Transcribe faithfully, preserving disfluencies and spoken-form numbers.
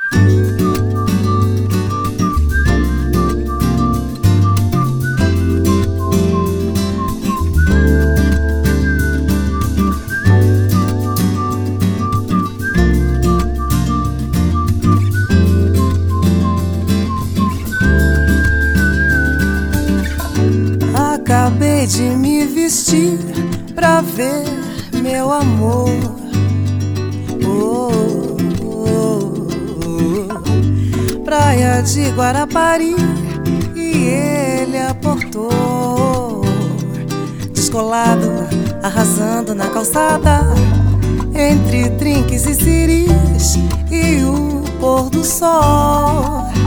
Acabei de me vestir pra ver meu amor. Oh, oh, oh. Praia de Guarapari e ele aportou, descolado, arrasando na calçada, entre trinques e ciris e o pôr do sol.